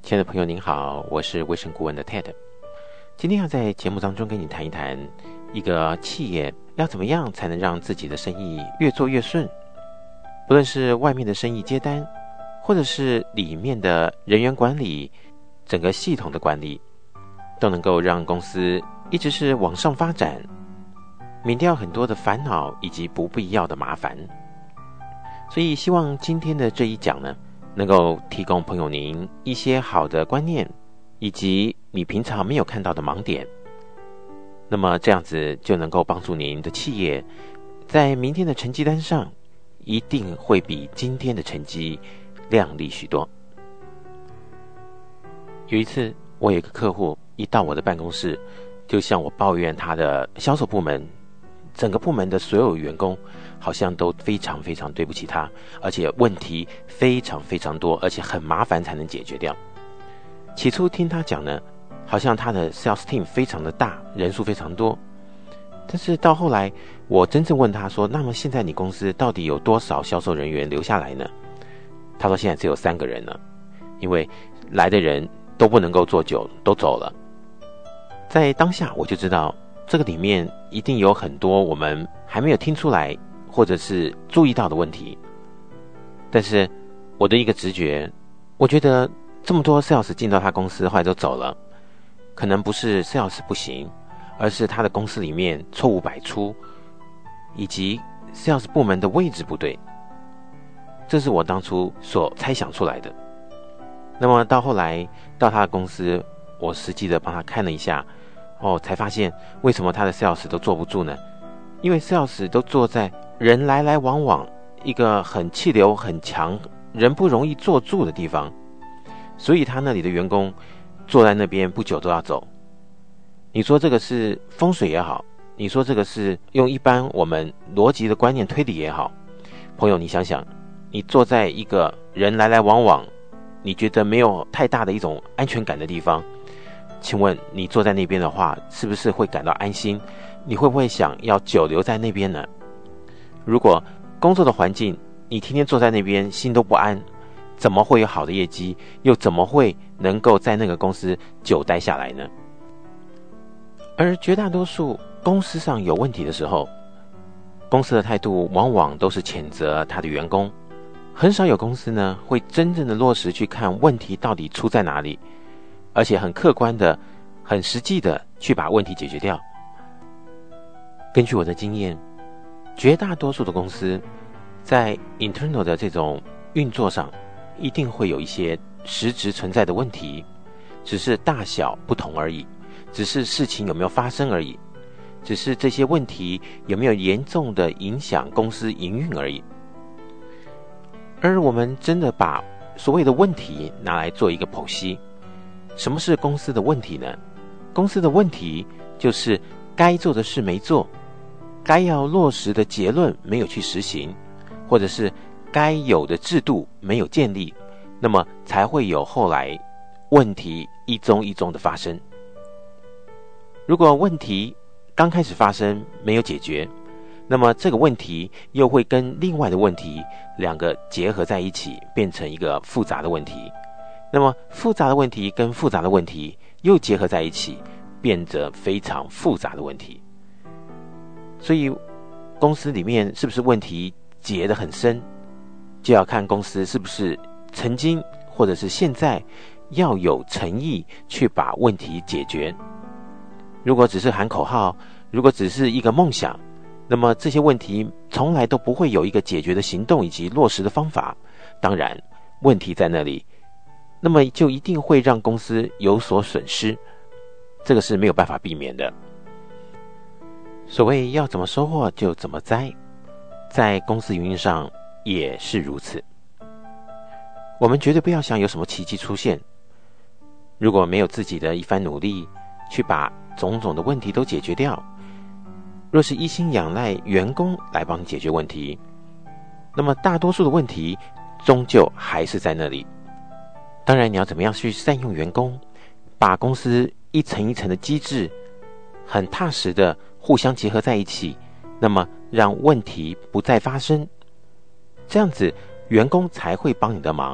亲爱的朋友您好，我是卫生顾问的 Ted。 今天要在节目当中跟你谈一谈一个企业要怎么样才能让自己的生意越做越顺，不论是外面的生意接单，或者是里面的人员管理，整个系统的管理，都能够让公司一直是往上发展，免掉很多的烦恼以及不必要的麻烦。所以希望今天的这一讲呢，能够提供朋友您一些好的观念，以及你平常没有看到的盲点。那么这样子就能够帮助您的企业在明天的成绩单上一定会比今天的成绩亮丽许多。有一次我有一个客户一到我的办公室，就向我抱怨他的销售部门，整个部门的所有员工好像都非常非常对不起他，而且问题非常非常多，而且很麻烦才能解决掉。起初听他讲呢，好像他的 sales team 非常的大，人数非常多，但是到后来我真正问他说，那么现在你公司到底有多少销售人员留下来呢？他说现在只有3个人了，因为来的人都不能够做久，都走了。在当下我就知道这个里面一定有很多我们还没有听出来或者是注意到的问题。但是我的一个直觉，我觉得这么多 sales 进到他公司后来都走了，可能不是 sales 不行，而是他的公司里面错误百出，以及 sales 部门的位置不对。这是我当初所猜想出来的。那么到后来到他的公司，我实际的帮他看了一下，才发现为什么他的 sales 都坐不住呢？因为 sales 都坐在人来来往往，一个很气流很强，人不容易坐住的地方，所以他那里的员工坐在那边不久都要走。你说这个是风水也好，你说这个是用一般我们逻辑的观念推理也好，朋友你想想，你坐在一个人来来往往，你觉得没有太大的一种安全感的地方，请问你坐在那边的话，是不是会感到安心？你会不会想要久留在那边呢？如果工作的环境你天天坐在那边心都不安，怎么会有好的业绩？又怎么会能够在那个公司久待下来呢？而绝大多数公司上有问题的时候，公司的态度往往都是谴责他的员工，很少有公司呢会真正的落实去看问题到底出在哪里，而且很客观的很实际的去把问题解决掉。根据我的经验，绝大多数的公司在 internal 的这种运作上一定会有一些实质存在的问题，只是大小不同而已，只是事情有没有发生而已，只是这些问题有没有严重的影响公司营运而已。而我们真的把所谓的问题拿来做一个剖析，什么是公司的问题呢？公司的问题就是该做的事没做，该要落实的结论没有去实行，或者是该有的制度没有建立，那么才会有后来问题一宗一宗的发生。如果问题刚开始发生没有解决，那么这个问题又会跟另外的问题两个结合在一起，变成一个复杂的问题。那么复杂的问题跟复杂的问题又结合在一起，变得非常复杂的问题。所以公司里面是不是问题结得很深，就要看公司是不是曾经或者是现在要有诚意去把问题解决。如果只是喊口号，如果只是一个梦想，那么这些问题从来都不会有一个解决的行动以及落实的方法。当然问题在那里，那么就一定会让公司有所损失，这个是没有办法避免的。所谓要怎么收获就怎么栽，在公司营运上也是如此。我们绝对不要想有什么奇迹出现，如果没有自己的一番努力去把种种的问题都解决掉，若是一心仰赖员工来帮你解决问题，那么大多数的问题终究还是在那里。当然你要怎么样去善用员工，把公司一层一层的机制很踏实的互相结合在一起，那么让问题不再发生，这样子员工才会帮你的忙，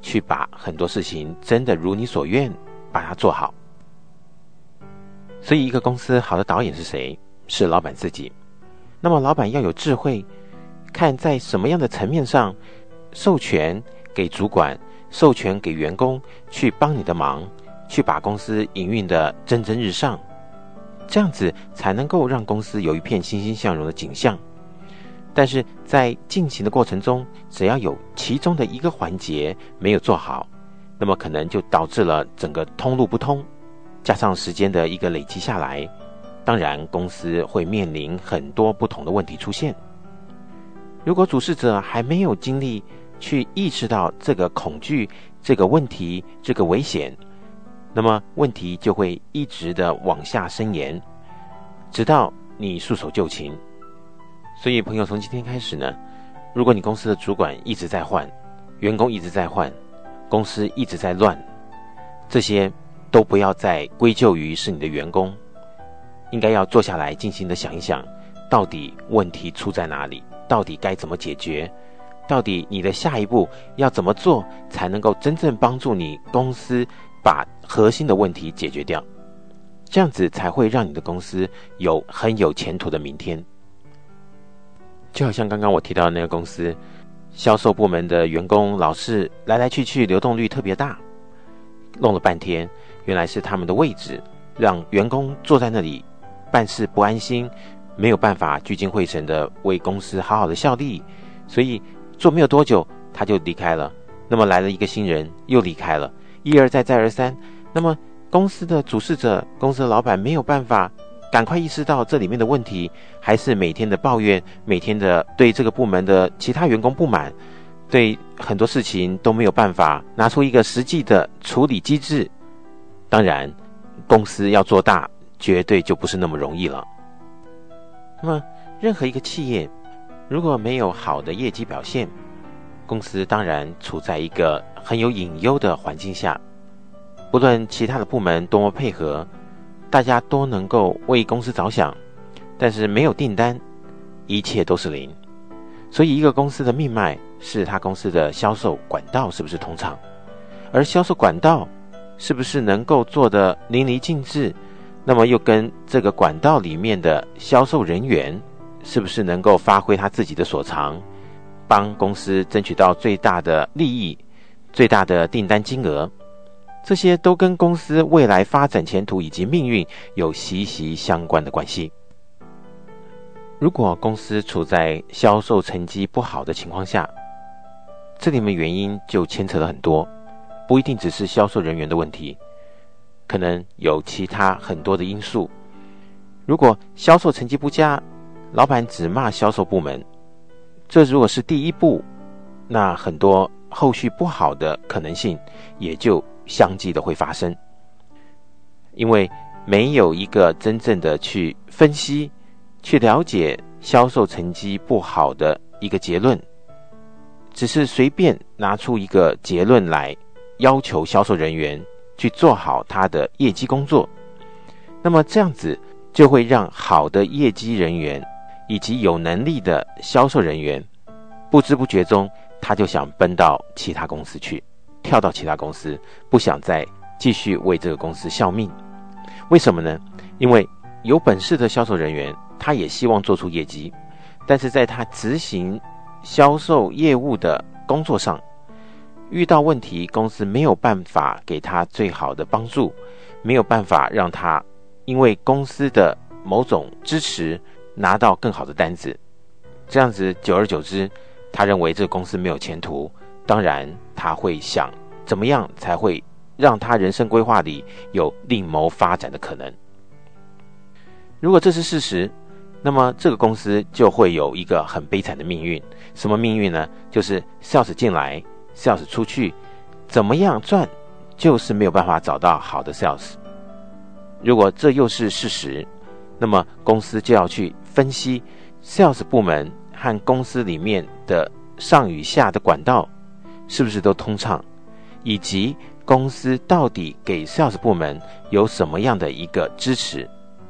去把很多事情真的如你所愿把它做好。所以一个公司好的导演是谁？是老板自己。那么老板要有智慧，看在什么样的层面上授权给主管，授权给员工去帮你的忙，去把公司营运的蒸蒸日上，这样子才能够让公司有一片欣欣向荣的景象。但是在进行的过程中，只要有其中的一个环节没有做好，那么可能就导致了整个通路不通，加上时间的一个累积下来，当然公司会面临很多不同的问题出现。如果主事者还没有精力去意识到这个恐惧、这个问题、这个危险，那么问题就会一直的往下伸延，直到你束手就擒。所以朋友，从今天开始呢，如果你公司的主管一直在换，员工一直在换，公司一直在乱，这些都不要再归咎于是你的员工，应该要坐下来静心的想一想，到底问题出在哪里，到底该怎么解决，到底你的下一步要怎么做才能够真正帮助你公司把核心的问题解决掉，这样子才会让你的公司有很有前途的明天。就好像刚刚我提到的那个公司，销售部门的员工老是来来去去，流动率特别大，弄了半天原来是他们的位置让员工坐在那里办事不安心，没有办法聚精会神的为公司好好的效力，所以做没有多久他就离开了。那么来了一个新人又离开了，一而再再而三，那么公司的主事者，公司的老板没有办法赶快意识到这里面的问题，还是每天的抱怨，每天的对这个部门的其他员工不满，对很多事情都没有办法拿出一个实际的处理机制。当然公司要做大绝对就不是那么容易了。那么任何一个企业如果没有好的业绩表现，公司当然处在一个很有隐忧的环境下，不论其他的部门多么配合，大家都能够为公司着想，但是没有订单，一切都是零。所以一个公司的命脉是他公司的销售管道是不是通畅，而销售管道是不是能够做得淋漓尽致，那么又跟这个管道里面的销售人员是不是能够发挥他自己的所长，帮公司争取到最大的利益，最大的订单金额，这些都跟公司未来发展前途以及命运有息息相关的关系。如果公司处在销售成绩不好的情况下，这里面原因就牵扯了很多，不一定只是销售人员的问题，可能有其他很多的因素。如果销售成绩不佳，老板只骂销售部门，这如果是第一步，那很多后续不好的可能性也就相继的会发生。因为没有一个真正的去分析，去了解销售成绩不好的一个结论，只是随便拿出一个结论来要求销售人员去做好他的业绩工作，那么这样子就会让好的业绩人员以及有能力的销售人员不知不觉中他就想奔到其他公司去，跳到其他公司，不想再继续为这个公司效命。为什么呢？因为有本事的销售人员他也希望做出业绩，但是在他执行销售业务的工作上遇到问题，公司没有办法给他最好的帮助，没有办法让他因为公司的某种支持拿到更好的单子，这样子久而久之，他认为这个公司没有前途，当然他会想怎么样才会让他人生规划里有另谋发展的可能。如果这是事实，那么这个公司就会有一个很悲惨的命运。什么命运呢？就是 sales 进来 sales 出去，怎么样赚就是没有办法找到好的 sales。 如果这又是事实，那么公司就要去分析 sales 部门和公司里面的上与下的管道是不是都通畅，以及公司到底给 sales 部门有什么样的一个支持。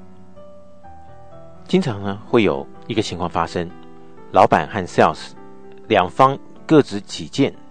经常呢会有一个情况发生，老板和 sales 两方各执己见，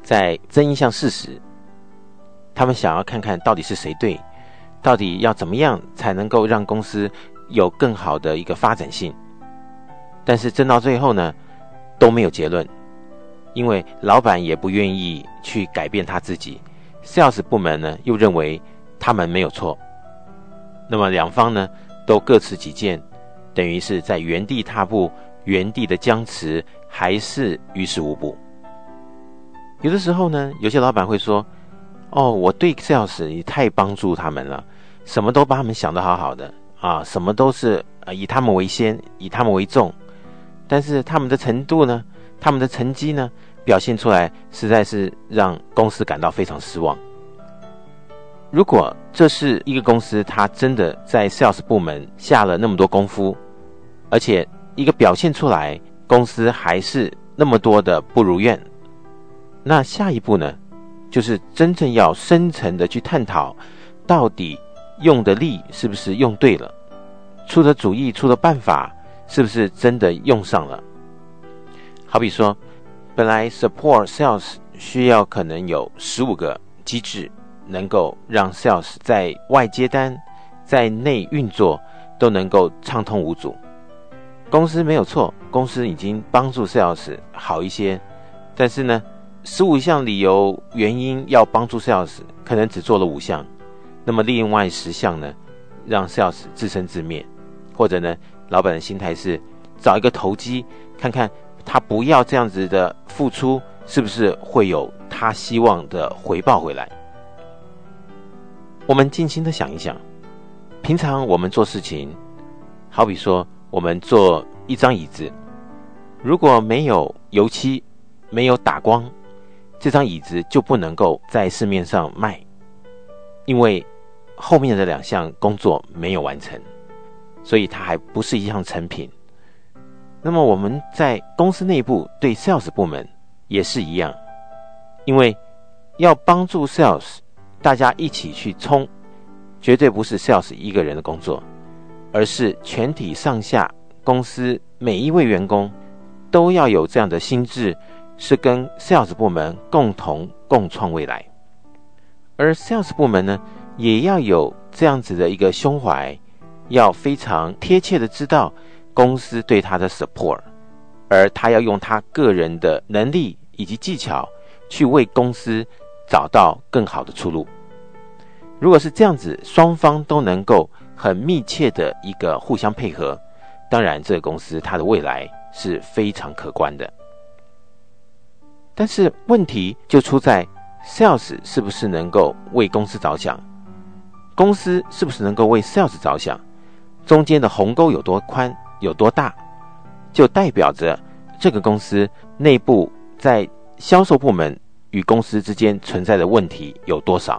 在争一项事实，他们想要看看到底是谁对，到底要怎么样才能够让公司有更好的一个发展性。但是争到最后呢，都没有结论，因为老板也不愿意去改变他自己， Sales 部门呢又认为他们没有错，那么两方呢都各持己见，等于是在原地踏步，原地的僵持，还是于事无补。有的时候呢，有些老板会说，我对 Sales 你太帮助他们了，什么都把他们想得好好的啊，什么都是以他们为先，以他们为重，但是他们的程度呢，他们的成绩呢，表现出来实在是让公司感到非常失望。如果这是一个公司，他真的在 Sales 部门下了那么多功夫，而且一个表现出来，公司还是那么多的不如愿，那下一步呢，就是真正要深层的去探讨，到底用的力是不是用对了，出的主意出的办法是不是真的用上了。好比说，本来 support sales 需要可能有15个机制，能够让 sales 在外接单，在内运作都能够畅通无阻。公司没有错，公司已经帮助 sales 好一些，但是呢，15项理由原因要帮助 sales 可能只做了5项，那么另外10项呢，让 sales 自生自灭。或者呢，老板的心态是找一个投机，看看他不要这样子的付出，是不是会有他希望的回报回来。我们静心的想一想，平常我们做事情，好比说我们做一张椅子，如果没有油漆，没有打光，这张椅子就不能够在市面上卖，因为后面的2项工作没有完成，所以它还不是一项成品。那么我们在公司内部对 Sales 部门也是一样，因为要帮助 Sales 大家一起去冲，绝对不是 Sales 一个人的工作，而是全体上下公司每一位员工都要有这样的心智，是跟 Sales 部门共创未来。而 Sales 部门呢，也要有这样子的一个胸怀，要非常贴切的知道公司对他的 support， 而他要用他个人的能力以及技巧去为公司找到更好的出路。如果是这样子，双方都能够很密切的一个互相配合，当然这个公司它的未来是非常可观的。但是问题就出在 Sales 是不是能够为公司着想，公司是不是能够为 Sales 着想，中间的鸿沟有多宽有多大，就代表着这个公司内部在销售部门与公司之间存在的问题有多少。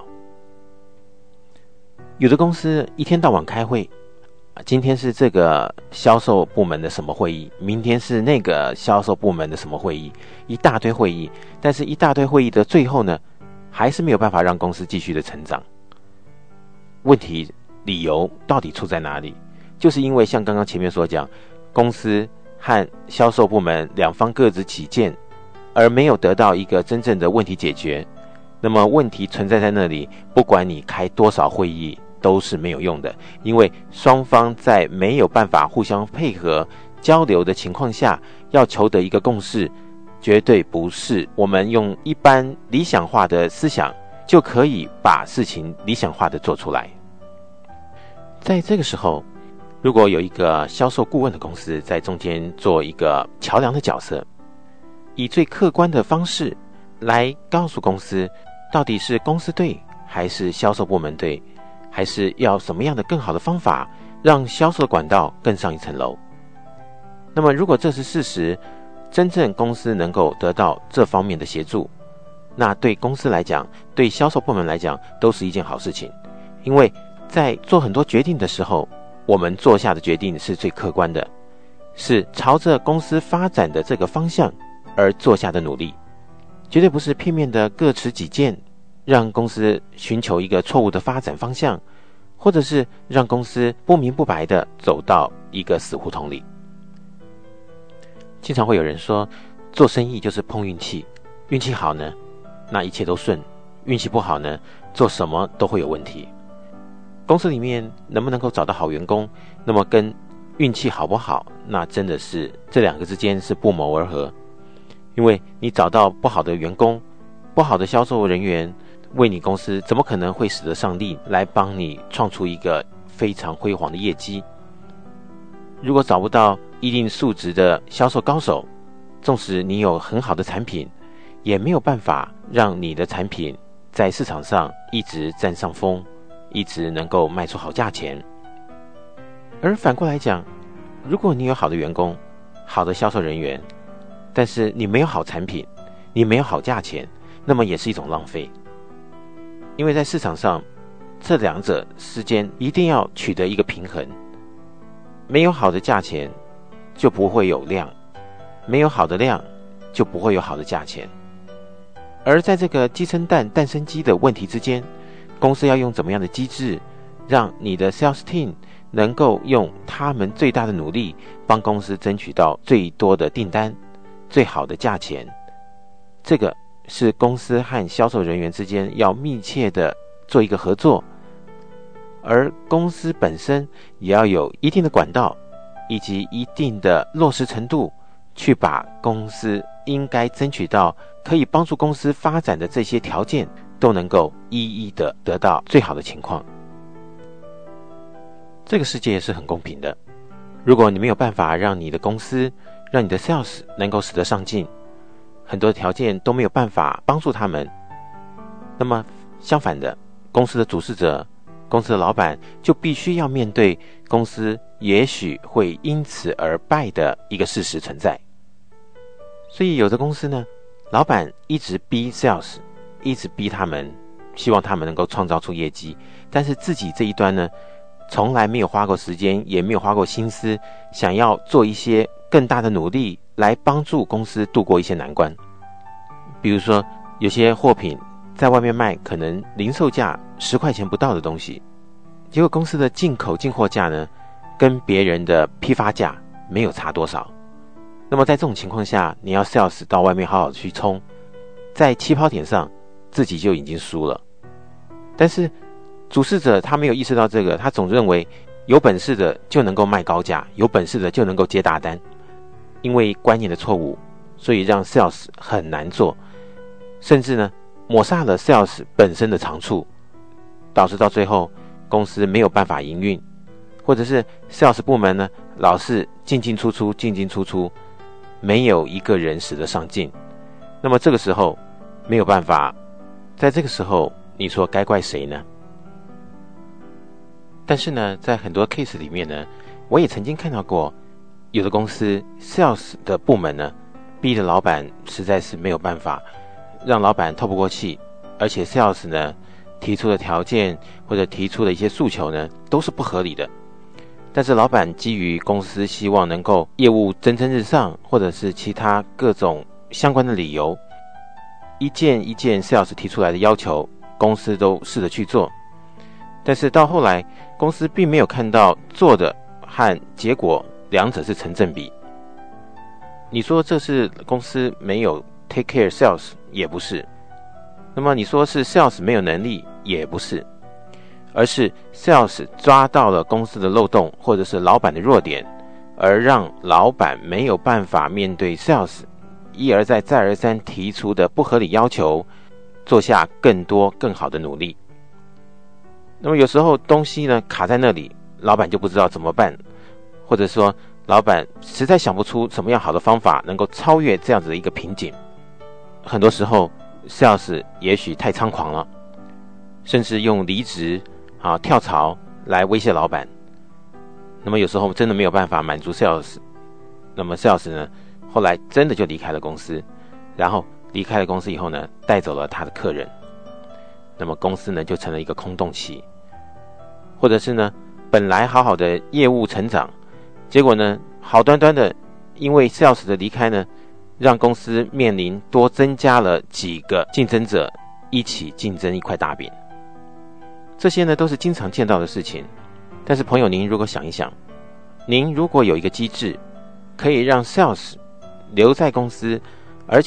有的公司一天到晚开会，今天是这个销售部门的什么会议，明天是那个销售部门的什么会议，一大堆会议，但是一大堆会议的最后呢，还是没有办法让公司继续的成长。问题理由到底出在哪里？就是因为像刚刚前面所讲，公司和销售部门两方各执己见，而没有得到一个真正的问题解决。那么问题存在在那里，不管你开多少会议都是没有用的，因为双方在没有办法互相配合交流的情况下，要求得一个共识，绝对不是我们用一般理想化的思想就可以把事情理想化的做出来。在这个时候，如果有一个销售顾问的公司在中间做一个桥梁的角色，以最客观的方式来告诉公司，到底是公司对还是销售部门对，还是要什么样的更好的方法让销售管道更上一层楼。那么如果这是事实，真正公司能够得到这方面的协助，那对公司来讲，对销售部门来讲都是一件好事情。因为在做很多决定的时候，我们做下的决定是最客观的，是朝着公司发展的这个方向而做下的努力，绝对不是片面的各持己见，让公司寻求一个错误的发展方向，或者是让公司不明不白的走到一个死胡同里。经常会有人说，做生意就是碰运气，运气好呢， 那一切都顺；运气不好呢，做什么都会有问题。公司里面能不能够找到好员工，那么跟运气好不好，那真的是这两个之间是不谋而合。因为你找到不好的员工，不好的销售人员，为你公司怎么可能会使得上力来帮你创出一个非常辉煌的业绩？如果找不到一定素质的销售高手，纵使你有很好的产品，也没有办法让你的产品在市场上一直占上风，一直能够卖出好价钱。而反过来讲，如果你有好的员工，好的销售人员，但是你没有好产品，你没有好价钱，那么也是一种浪费。因为在市场上，这两者之间一定要取得一个平衡。没有好的价钱，就不会有量；没有好的量，就不会有好的价钱。而在这个鸡生蛋，蛋生鸡的问题之间，公司要用怎么样的机制，让你的 sales team 能够用他们最大的努力，帮公司争取到最多的订单，最好的价钱。这个是公司和销售人员之间要密切的做一个合作，而公司本身也要有一定的管道以及一定的落实程度，去把公司应该争取到可以帮助公司发展的这些条件都能够一一的得到最好的情况。这个世界是很公平的，如果你没有办法让你的公司，让你的 sales 能够使得上进，很多条件都没有办法帮助他们，那么相反的，公司的主事者，公司的老板就必须要面对公司也许会因此而败的一个事实存在。所以有的公司呢，老板一直逼 sales， 一直逼他们，希望他们能够创造出业绩，但是自己这一端呢，从来没有花过时间，也没有花过心思，想要做一些更大的努力来帮助公司度过一些难关。比如说有些货品在外面卖可能零售价10块钱不到的东西，结果公司的进货价呢，跟别人的批发价没有差多少。那么在这种情况下，你要 sales 到外面好好的去冲，在起跑点上自己就已经输了。但是主事者他没有意识到这个，他总认为有本事的就能够卖高价，有本事的就能够接大单。因为观念的错误，所以让 sales 很难做，甚至呢抹杀了 sales 本身的长处，导致到最后公司没有办法营运，或者是 sales 部门呢老是进进出出，没有一个人使得上进。那么这个时候没有办法，在这个时候你说该怪谁呢？但是呢，在很多 case 里面呢，我也曾经看到过有的公司 sales 的部门呢，逼着老板实在是没有办法，让老板透不过气，而且 sales 呢提出的条件或者提出的一些诉求呢都是不合理的。但是老板基于公司希望能够业务蒸蒸日上，或者是其他各种相关的理由，一件一件 sales 提出来的要求，公司都试着去做。但是到后来，公司并没有看到做的和结果两者是成正比。你说这是公司没有 take care sales 也不是，那么你说是 sales 没有能力也不是，而是 sales 抓到了公司的漏洞或者是老板的弱点，而让老板没有办法面对 sales 一而再再而三提出的不合理要求，做下更多更好的努力。那么有时候东西呢卡在那里，老板就不知道怎么办，或者说老板实在想不出什么样好的方法能够超越这样子的一个瓶颈。很多时候 sales 也许太猖狂了，甚至用离职跳槽来威胁老板。那么有时候真的没有办法满足 sales， 那么 sales 呢后来真的就离开了公司，然后离开了公司以后呢，带走了他的客人，那么公司呢就成了一个空洞期。或者是呢本来好好的业务成长，结果呢好端端的因为 sales 的离开呢，让公司面临多增加了几个竞争者一起竞争一块大饼。这些呢都是经常见到的事情。但是朋友，您如果想一想，您如果有一个机制可以让 sales 留在公司，而且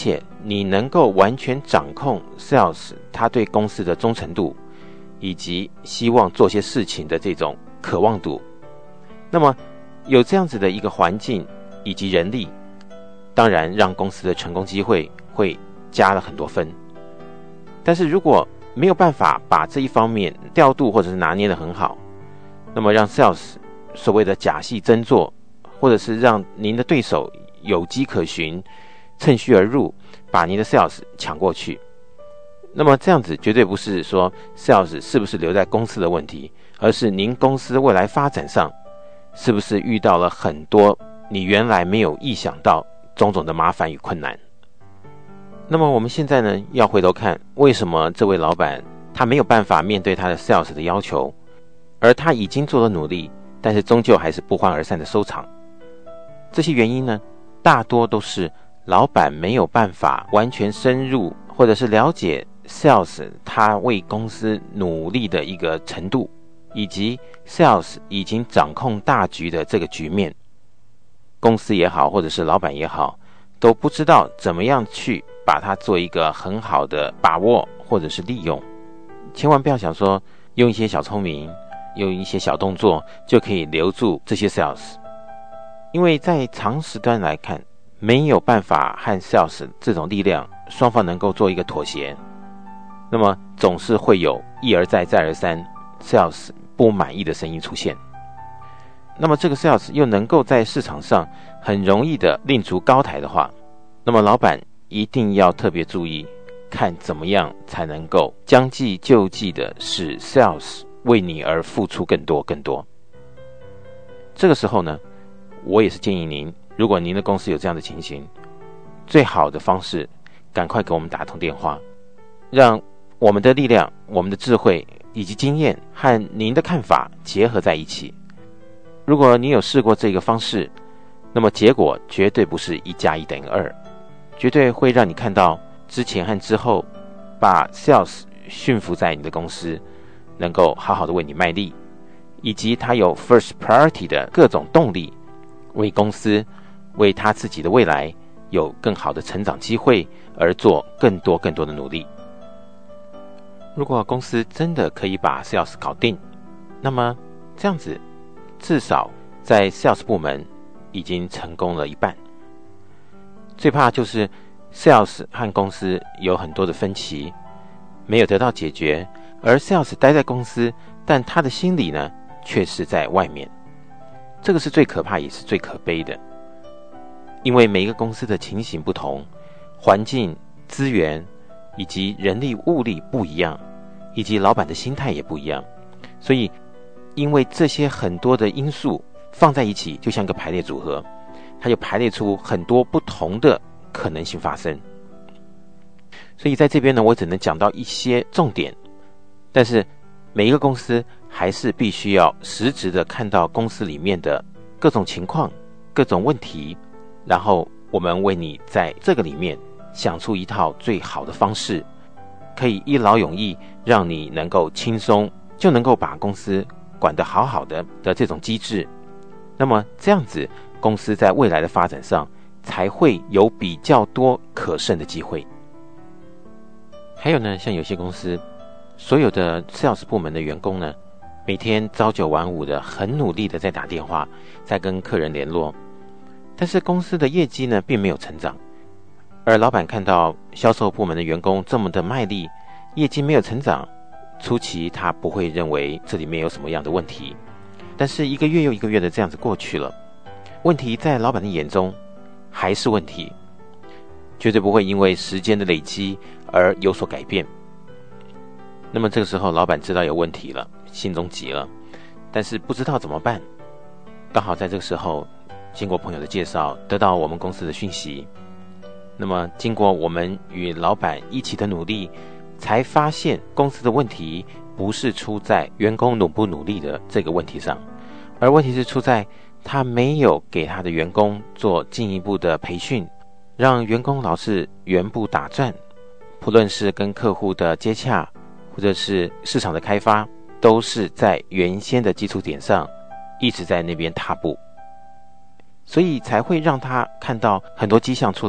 你能够完全掌控 sales 他对公司的忠诚度，以及希望做些事情的这种渴望度。那么有这样子的一个环境以及人力，当然让公司的成功机会会加了很多分。但是如果没有办法把这一方面调度或者是拿捏得很好，那么让 sales 所谓的假戏真做，或者是让您的对手有机可循，趁虚而入，把您的 sales 抢过去，那么这样子绝对不是说 sales 是不是留在公司的问题，而是您公司未来发展上是不是遇到了很多你原来没有意想到种种的麻烦与困难。那么我们现在呢，要回头看为什么这位老板他没有办法面对他的 sales 的要求，而他已经做了努力，但是终究还是不欢而散的收场。这些原因呢，大多都是老板没有办法完全深入或者是了解 sales 他为公司努力的一个程度，以及 sales 已经掌控大局的这个局面。公司也好，或者是老板也好，都不知道怎么样去把它做一个很好的把握或者是利用。千万不要想说用一些小聪明，用一些小动作就可以留住这些 sales， 因为在长时段来看，没有办法和 sales 这种力量双方能够做一个妥协，那么总是会有一而再再而三 sales 不满意的声音出现。那么这个 sales 又能够在市场上很容易的另筑高台的话，那么老板一定要特别注意，看怎么样才能够将计就计的使 sales 为你而付出更多更多。这个时候呢，我也是建议您，如果您的公司有这样的情形，最好的方式赶快给我们打通电话，让我们的力量、我们的智慧以及经验和您的看法结合在一起。如果你有试过这个方式，那么结果绝对不是1+1=2，绝对会让你看到之前和之后把 sales 驯服在你的公司，能够好好的为你卖力，以及他有 first priority 的各种动力，为公司为他自己的未来有更好的成长机会而做更多更多的努力。如果公司真的可以把 sales 搞定，那么这样子至少在 sales 部门已经成功了一半。最怕就是 sales 和公司有很多的分歧没有得到解决，而 sales 待在公司，但他的心里呢却是在外面。这个是最可怕也是最可悲的，因为每一个公司的情形不同，环境、资源以及人力物力不一样，以及老板的心态也不一样，所以因为这些很多的因素放在一起，就像个排列组合，它就排列出很多不同的可能性发生。所以在这边呢，我只能讲到一些重点，但是每一个公司还是必须要实质的看到公司里面的各种情况、各种问题，然后我们为你在这个里面想出一套最好的方式，可以一劳永逸，让你能够轻松就能够把公司管得好好的这种机制。那么这样子公司在未来的发展上才会有比较多可胜的机会。还有呢，像有些公司所有的 sales 部门的员工呢，每天朝九晚五的很努力的在打电话，在跟客人联络，但是公司的业绩呢并没有成长。而老板看到销售部门的员工这么的卖力，业绩没有成长，初期他不会认为这里面有什么样的问题，但是一个月又一个月的这样子过去了，问题在老板的眼中还是问题，绝对不会因为时间的累积而有所改变。那么这个时候老板知道有问题了，心中急了，但是不知道怎么办。刚好在这个时候经过朋友的介绍，得到我们公司的讯息，那么经过我们与老板一起的努力，才发现公司的问题不是出在员工努不努力的这个问题上，而问题是出在他没有给他的员工做进一步的培训，让员工老是原步打转，不论是跟客户的接洽或者是市场的开发，都是在原先的基础点上一直在那边踏步，所以才会让他看到很多迹象出来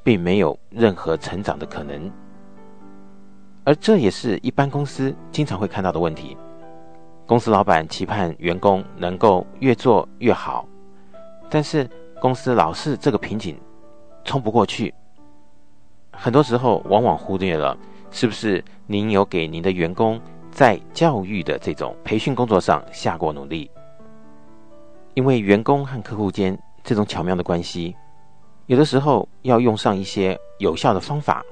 并没有任何成长的可能。而这也是一般公司经常会看到的问题。公司老板期盼员工能够越做越好，但是公司老是这个瓶颈冲不过去，很多时候往往忽略了是不是您有给您的员工在教育的这种培训工作上下过努力。因为员工和客户间这种巧妙的关系，有的时候要用上一些有效的方法，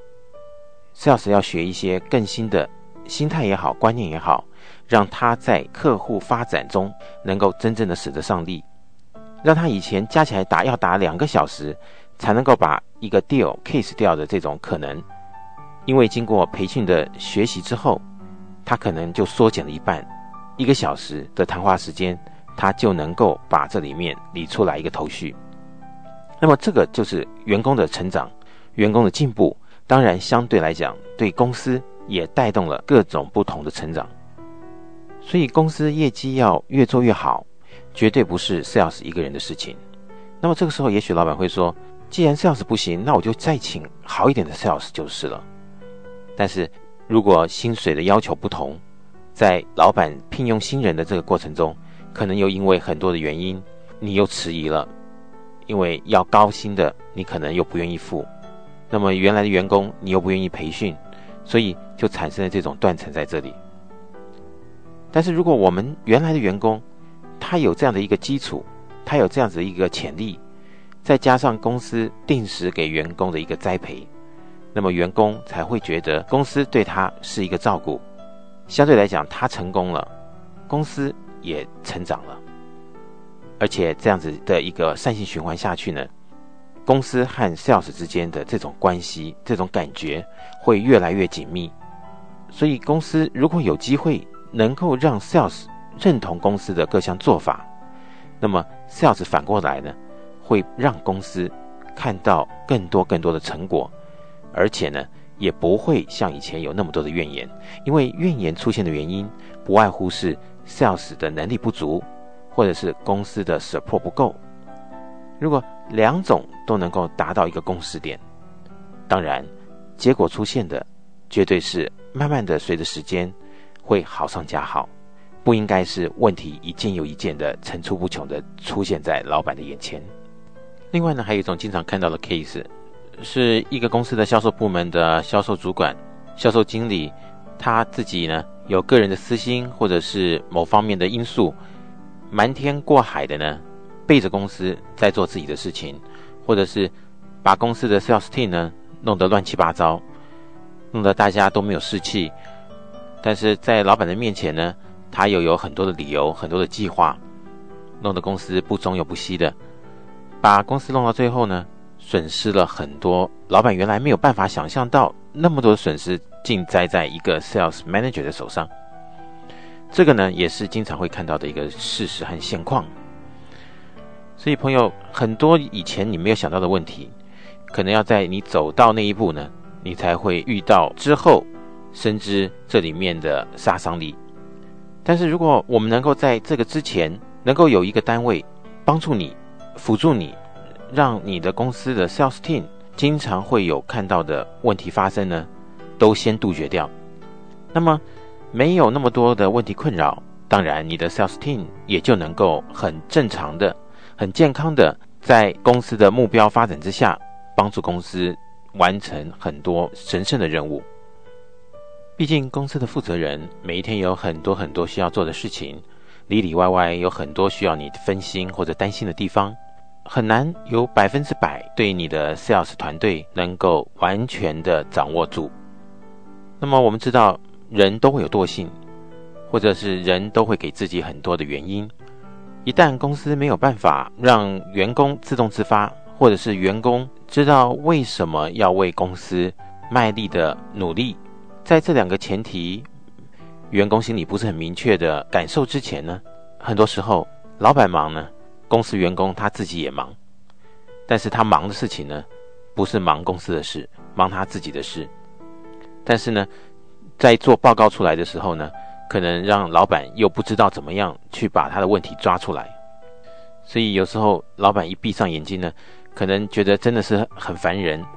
Sales 要学一些更新的心态也好，观念也好，让他在客户发展中能够真正的使得上力，让他以前加起来要打2个小时才能够把一个 deal case 掉的这种可能，因为经过培训的学习之后，他可能就缩减了一半，1个小时的谈话时间，他就能够把这里面理出来一个头绪。那么这个就是员工的成长，员工的进步，当然相对来讲对公司也带动了各种不同的成长。所以公司业绩要越做越好，绝对不是 Sales 一个人的事情。那么这个时候也许老板会说，既然 Sales 不行，那我就再请好一点的 Sales 就是了。但是如果薪水的要求不同，在老板聘用新人的这个过程中，可能又因为很多的原因你又迟疑了，因为要高薪的你可能又不愿意付，那么原来的员工你又不愿意培训，所以就产生了这种断层在这里。但是如果我们原来的员工他有这样的一个基础，他有这样子的一个潜力，再加上公司定时给员工的一个栽培，那么员工才会觉得公司对他是一个照顾，相对来讲他成功了，公司也成长了。而且这样子的一个善性循环下去呢，公司和 Sales 之间的这种关系，这种感觉会越来越紧密。所以公司如果有机会能够让 Sales 认同公司的各项做法，那么 Sales 反过来呢，会让公司看到更多的成果，而且呢也不会像以前有那么多的怨言。因为怨言出现的原因不外乎是 Sales 的能力不足，或者是公司的 support 不够。如果2种都能够达到一个共识点，当然结果出现的绝对是慢慢的随着时间会好上加好，不应该是问题一件又一件的层出不穷的出现在老板的眼前。另外呢，还有一种经常看到的 case， 是一个公司的销售部门的销售主管、销售经理，他自己呢有个人的私心，或者是某方面的因素，瞒天过海的呢背着公司在做自己的事情，或者是把公司的 sales team 呢弄得乱七八糟，弄得大家都没有士气。但是在老板的面前呢，他又有很多的理由，很多的计划，弄得公司不中又不西的，把公司弄到最后呢，损失了很多老板原来没有办法想象到那么多的损失尽栽在一个 sales manager 的手上。这个呢也是经常会看到的一个事实和现况。所以朋友，很多以前你没有想到的问题，可能要在你走到那一步呢，你才会遇到之后深知这里面的杀伤力。但是如果我们能够在这个之前能够有一个单位帮助你，辅助你，让你的公司的 sales team 经常会有看到的问题发生呢，都先杜绝掉，那么没有那么多的问题困扰，当然你的 sales team 也就能够很正常的、很健康的在公司的目标发展之下，帮助公司完成很多神圣的任务。毕竟公司的负责人每一天有很多需要做的事情，里里外外有很多需要你分心或者担心的地方，很难有100%对你的 sales 团队能够完全的掌握住。那么我们知道人都会有惰性，或者是人都会给自己很多的原因。一旦公司没有办法让员工自动自发，或者是员工知道为什么要为公司卖力的努力，在这2个前提员工心里不是很明确的感受之前呢，很多时候老板忙呢，公司员工他自己也忙，但是他忙的事情呢，不是忙公司的事，忙他自己的事。但是呢，在做报告出来的时候呢，可能让老板又不知道怎么样去把他的问题抓出来。所以有时候老板一闭上眼睛呢，可能觉得真的是很烦人，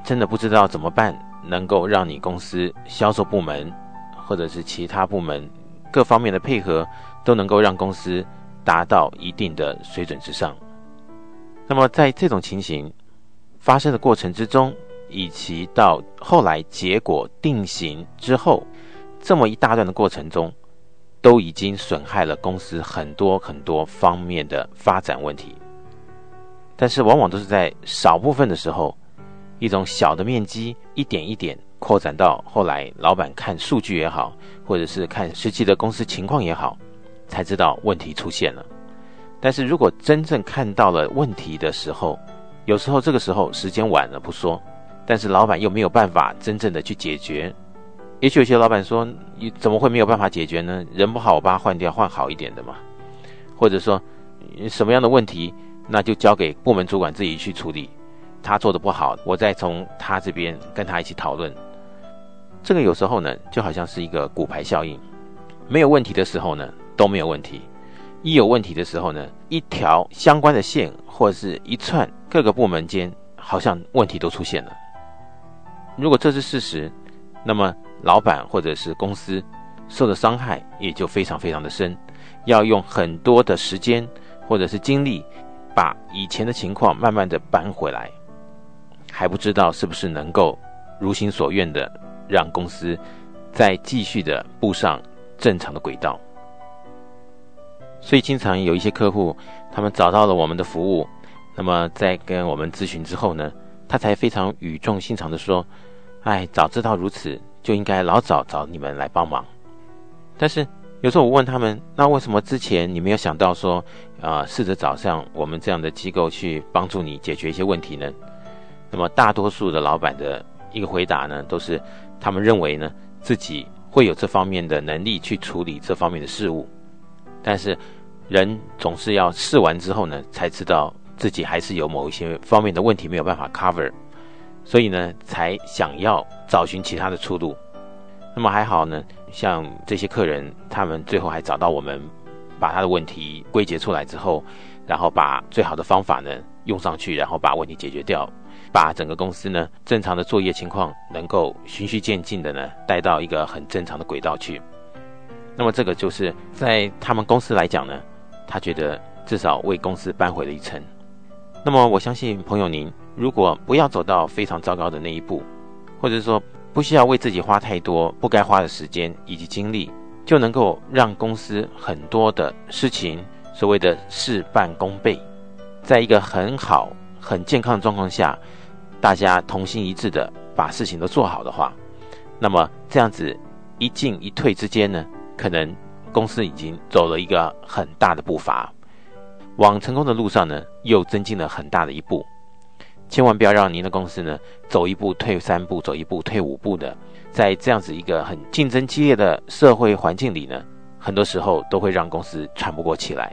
真的不知道怎么办，能够让你公司销售部门或者是其他部门各方面的配合都能够让公司达到一定的水准之上。那么在这种情形发生的过程之中，以及到后来结果定型之后，这么一大段的过程中，都已经损害了公司很多很多方面的发展问题。但是往往都是在少部分的时候，一种小的面积一点一点扩展到后来老板看数据也好，或者是看实际的公司情况也好，才知道问题出现了。但是如果真正看到了问题的时候，有时候这个时候时间晚了不说，但是老板又没有办法真正的去解决。也许有些老板说，你怎么会没有办法解决呢？人不好我把它换掉，换好一点的嘛。或者说什么样的问题，那就交给部门主管自己去处理，他做得不好，我再从他这边跟他一起讨论。这个有时候呢，就好像是一个骨牌效应，没有问题的时候呢都没有问题，一有问题的时候呢，一条相关的线或者是一串各个部门间好像问题都出现了。如果这是事实，那么老板或者是公司受的伤害也就非常非常的深，要用很多的时间或者是精力把以前的情况慢慢的搬回来，还不知道是不是能够如心所愿的让公司再继续的步上正常的轨道。所以经常有一些客户，他们找到了我们的服务，那么在跟我们咨询之后呢，他才非常语重心长的说，早知道如此，就应该老早找你们来帮忙。但是有时候我问他们，那为什么之前你没有想到说试着找像我们这样的机构去帮助你解决一些问题呢？那么大多数的老板的一个回答呢，都是他们认为呢自己会有这方面的能力去处理这方面的事物，但是人总是要试完之后呢，才知道自己还是有某一些方面的问题没有办法 cover， 所以呢才想要找寻其他的出路。那么还好呢，像这些客人他们最后还找到我们，把他的问题归结出来之后，然后把最好的方法呢用上去，然后把问题解决掉，把整个公司呢正常的作业情况能够循序渐进的呢带到一个很正常的轨道去。那么这个就是在他们公司来讲呢，他觉得至少为公司扳回了一城。那么我相信朋友您，如果不要走到非常糟糕的那一步，或者说不需要为自己花太多不该花的时间以及精力，就能够让公司很多的事情所谓的事半功倍，在一个很好很健康的状况下，大家同心一致的把事情都做好的话，那么这样子一进一退之间呢，可能公司已经走了一个很大的步伐，往成功的路上呢又增进了很大的一步。千万不要让您的公司呢走一步退三步，走一步退五步的，在这样子一个很竞争激烈的社会环境里呢，很多时候都会让公司喘不过气来。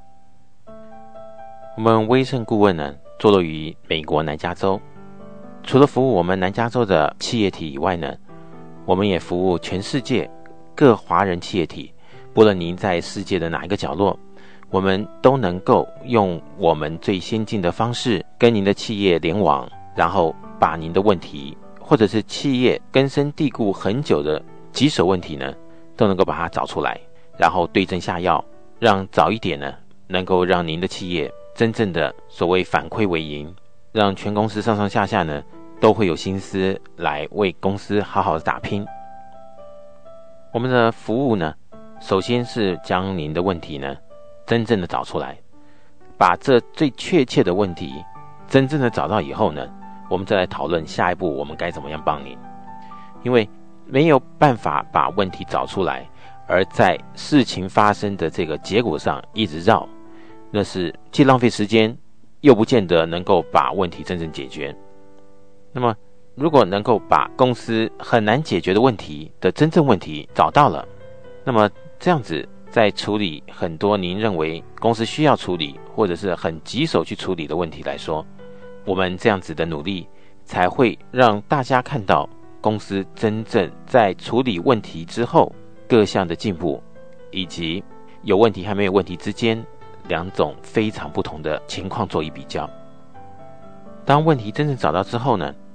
我们威盛顾问呢坐落于美国南加州，除了服务我们南加州的企业体以外呢，我们也服务全世界各华人企业体，不论您在世界的哪一个角落，我们都能够用我们最先进的方式跟您的企业联网，然后把您的问题或者是企业根深蒂固很久的棘手问题呢，都能够把它找出来，然后对症下药，让早一点呢能够让您的企业真正的所谓反馈为盈，让全公司上上下下呢都会有心思来为公司好好的打拼。我们的服务呢，首先是将您的问题呢真正的找出来，把这最确切的问题真正的找到以后呢，我们再来讨论下一步我们该怎么样帮您。因为没有办法把问题找出来，而在事情发生的这个结果上一直绕，那是既浪费时间，又不见得能够把问题真正解决。那么如果能够把公司很难解决的问题的真正问题找到了，那么这样子在处理很多您认为公司需要处理或者是很棘手去处理的问题来说，我们这样子的努力才会让大家看到公司真正在处理问题之后各项的进步，以及有问题还没有问题之间两种非常不同的情况做一比较。当问题真正找到之后呢，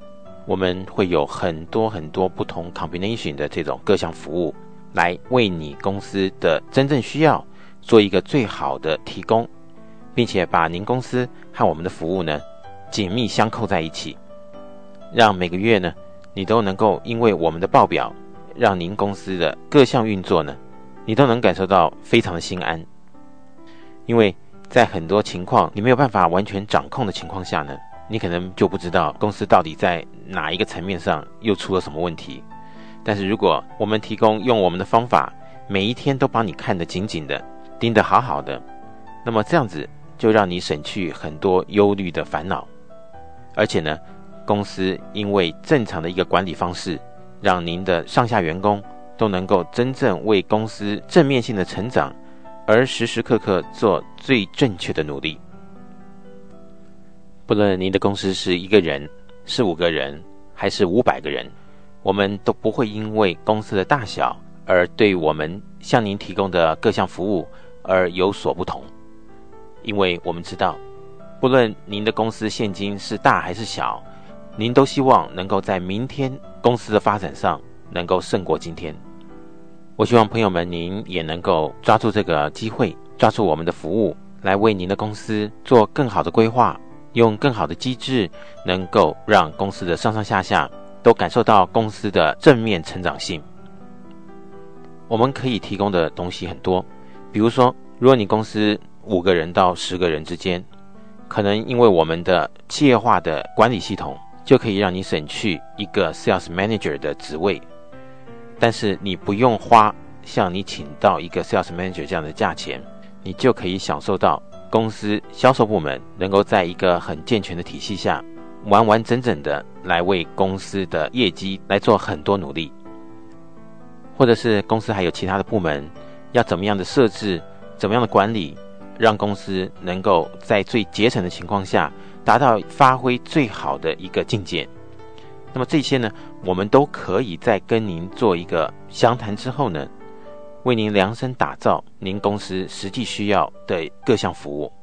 我们会有很多不同 combination 的这种各项服务，来为你公司的真正需要做一个最好的提供，并且把您公司和我们的服务呢紧密相扣在一起，让每个月呢你都能够因为我们的报表，让您公司的各项运作呢你都能感受到非常的心安。因为在很多情况你没有办法完全掌控的情况下呢，你可能就不知道公司到底在哪一个层面上又出了什么问题。但是如果我们提供用我们的方法，每一天都帮你看得紧紧的，盯得好好的，那么这样子就让你省去很多忧虑的烦恼。而且呢，公司因为正常的一个管理方式，让您的上下员工都能够真正为公司正面性的成长而时时刻刻做最正确的努力。不论您的公司是1个人、是5个人，还是500个人，我们都不会因为公司的大小而对我们向您提供的各项服务而有所不同。因为我们知道，不论您的公司现今是大还是小，您都希望能够在明天公司的发展上能够胜过今天。我希望朋友们您也能够抓住这个机会，抓住我们的服务，来为您的公司做更好的规划，用更好的机制，能够让公司的上上下下都感受到公司的正面成长性。我们可以提供的东西很多，比如说，如果你公司5个人到10个人之间，可能因为我们的企业化的管理系统，就可以让你省去一个 sales manager 的职位，但是你不用花像你请到一个 sales manager 这样的价钱，你就可以享受到公司销售部门能够在一个很健全的体系下，完完整整的来为公司的业绩来做很多努力。或者是公司还有其他的部门，要怎么样的设置，怎么样的管理，让公司能够在最节省的情况下达到发挥最好的一个境界。那么这些呢，我们都可以在跟您做一个详谈之后呢，为您量身打造您公司实际需要的各项服务。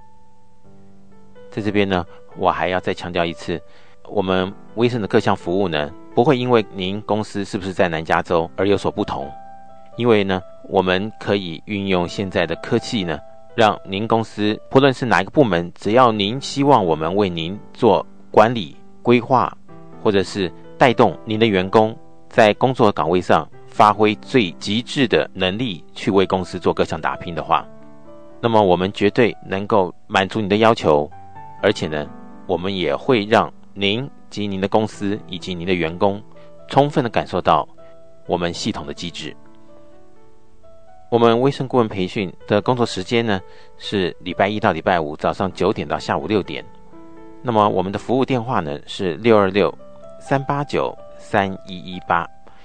在这边呢，我还要再强调一次，我们威盛的各项服务呢，不会因为您公司是不是在南加州而有所不同。因为呢，我们可以运用现在的科技呢，让您公司不论是哪一个部门，只要您希望我们为您做管理规划，或者是带动您的员工在工作岗位上发挥最极致的能力去为公司做各项打拼的话，那么我们绝对能够满足你的要求。而且呢，我们也会让您及您的公司以及您的员工充分的感受到我们系统的机制。我们威盛顾问培训的工作时间呢，是礼拜1到礼拜5早上9点到下午6点。那么我们的服务电话呢是626-389-3118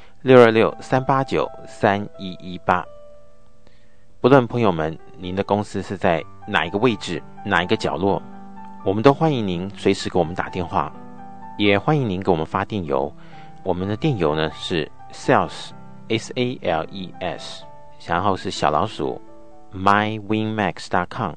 626-389-3118。不论朋友们您的公司是在哪一个位置，哪一个角落，我们都欢迎您随时给我们打电话，也欢迎您给我们发电邮。我们的电邮呢是 sales SALES， 然后是小老鼠 mywinmax.com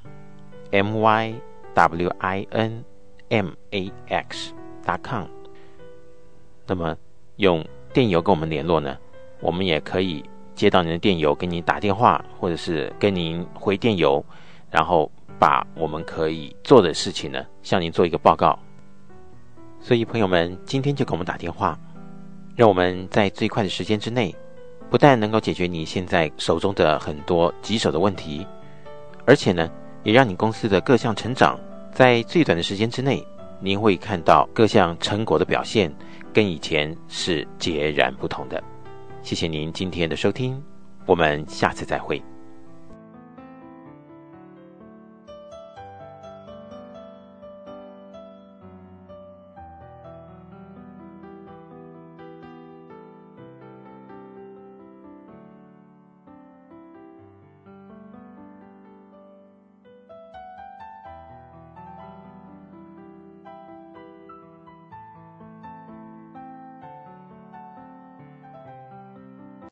mywinmax.com。 那么用电邮跟我们联络呢，我们也可以接到您的电邮，给您打电话，或者是跟您回电邮，然后把我们可以做的事情呢向您做一个报告。所以朋友们，今天就给我们打电话，让我们在最快的时间之内，不但能够解决你现在手中的很多棘手的问题，而且呢，也让你公司的各项成长在最短的时间之内，您会看到各项成果的表现跟以前是截然不同的。谢谢您今天的收听，我们下次再会。